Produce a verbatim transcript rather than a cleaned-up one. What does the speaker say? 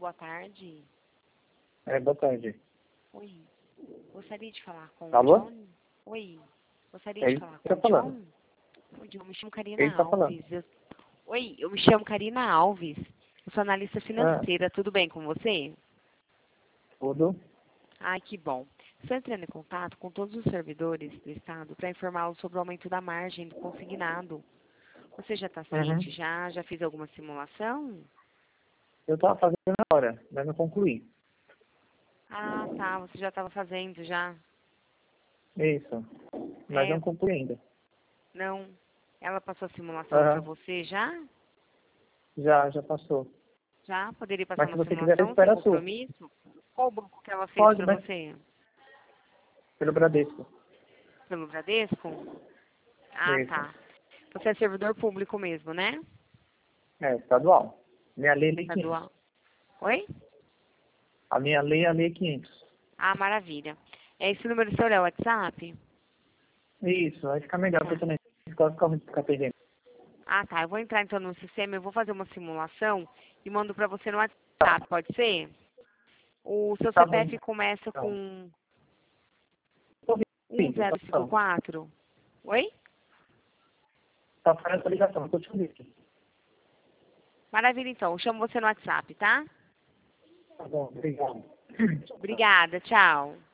boa tarde. É, boa tarde. Oi. Gostaria de falar com Alô? o John? Oi. Gostaria É de ele falar que com tá o falando. John? Oi, John. Eu me chamo Karina Ele tá falando. Alves. Eu... Oi, eu me chamo Karina Alves. Eu sou analista Ah, financeira. Tudo bem com você? tudo? Ai, que bom. Estou entrando em contato com todos os servidores do Estado para informá-los sobre o aumento da margem do consignado. Você já está Uhum. ciente? Já? Já fez alguma simulação? Eu tava fazendo agora, mas não concluí. Ah, tá. Você já estava fazendo, já. Isso. Mas É, não concluí ainda. não. Ela passou a simulação para Aham. você já? Já, já passou. Já? Poderia passar Mas se uma você quiser, eu simulação sem espero a sua. compromisso? Qual o banco que ela fez Pode, para mas você? pelo Bradesco. Pelo Bradesco? Ah, Isso. tá. Você é servidor público mesmo, né? É, estadual. Minha lei é lei quinhentos. Estadual. Oi? A minha lei é a lei quinhentos. Ah, maravilha. É esse número seu, é o WhatsApp? Isso, vai ficar melhor, Tá. porque também fica fica muito ficar perdendo. Ah, tá. Eu vou entrar então no sistema, eu vou fazer uma simulação e mando para você no WhatsApp, pode ser? O seu Tá bom, C P F começa então. com Tô um ouvindo, zero tá cinco bom. quatro. Oi? Tá fazendo essa ligação, tô te ouvindo. Maravilha, então. Eu chamo você no WhatsApp, tá? Tá bom, obrigado. Obrigada. Tchau.